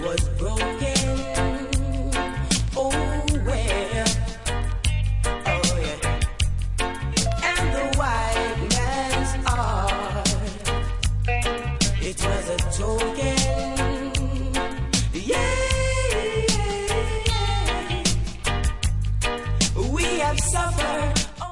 was broken. Oh well, oh yeah. And the white man's art, it was a total